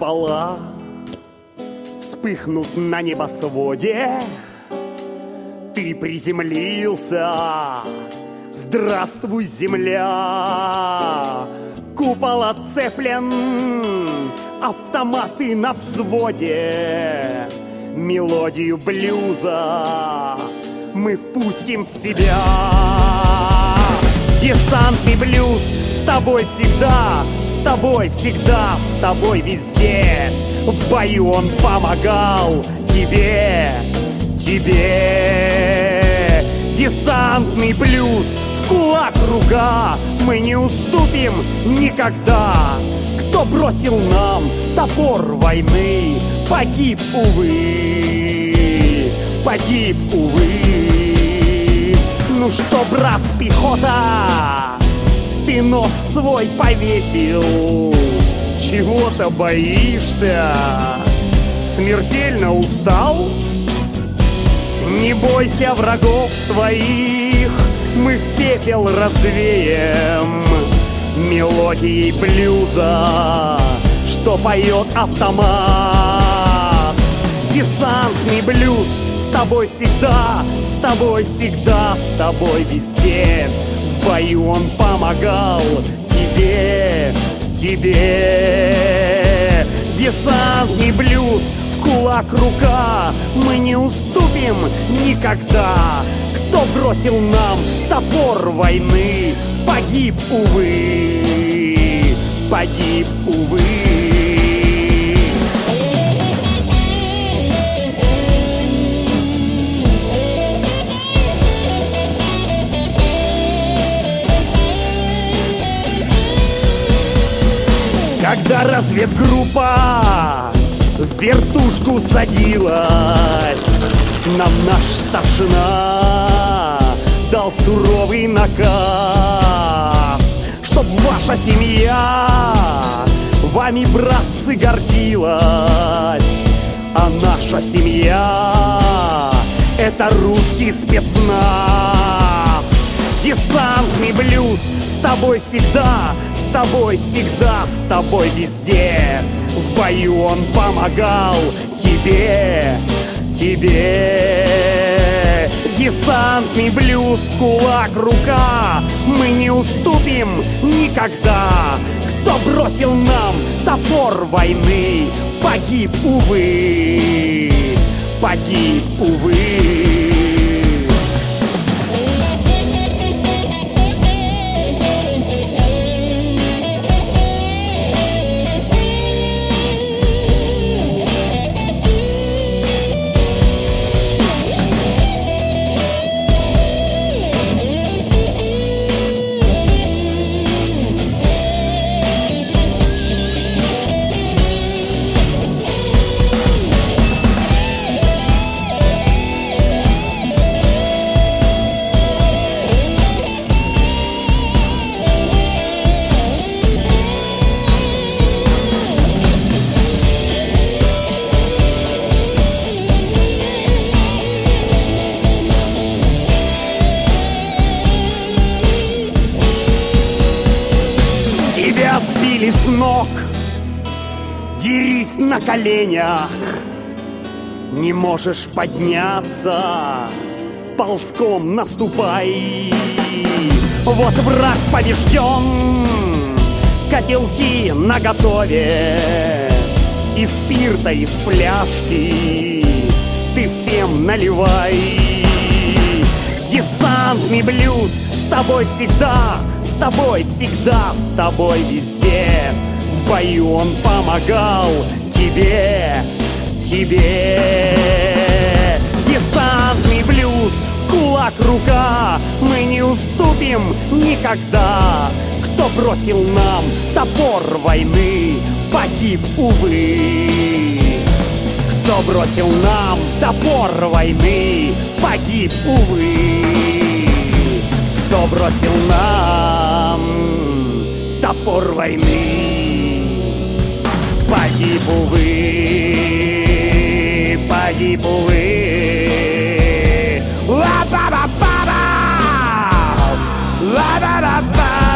купола вспыхнут на небосводе. Ты приземлился, здравствуй, земля. Купол отцеплен, автоматы на взводе. Мелодию блюза мы впустим в себя. Десантный блюз с тобой всегда, с тобой всегда, с тобой везде. В бою он помогал тебе, тебе. Десантный блюз, в кулак рука, мы не уступим никогда. Кто бросил нам топор войны, погиб, увы, погиб, увы. Ну что, брат, пехота, ты нос свой повесил, чего-то боишься, смертельно устал? Не бойся врагов твоих, мы в пепел развеем мелодией блюза, что поет автомат. Десантный блюз с тобой всегда, с тобой всегда, с тобой везде. В бою он помогал тебе, тебе. Десантный блюз, в кулак рука, мы не уступим никогда. Кто бросил нам топор войны, погиб, увы, погиб, увы. Когда разведгруппа в вертушку садилась, нам наш старшина дал суровый наказ, чтоб ваша семья вами, братцы, гордилась. А наша семья — это русский спецназ. Десантный блюз с тобой всегда, с тобой всегда, с тобой везде. В бою он помогал тебе, тебе. Десантный блюз, в кулак рука, мы не уступим никогда. Кто бросил нам топор войны, погиб, увы, погиб, увы. Тебя сбили с ног, дерись на коленях. Не можешь подняться, ползком наступай. Вот враг побежден, котелки наготове, и спирта из фляжки ты всем наливай. Десантный блюз с тобой всегда, с тобой всегда, с тобой везде. В бою он помогал тебе, тебе. Десантный блюз, кулак рука, мы не уступим никогда. Кто бросил нам топор войны, погиб, увы. Кто бросил нам топор войны, погиб, увы. Кто бросил нам топор войны, погиб, увы, погиб, увы. Ла-ба-ба-ба-ба, ла-ба-ба-ба.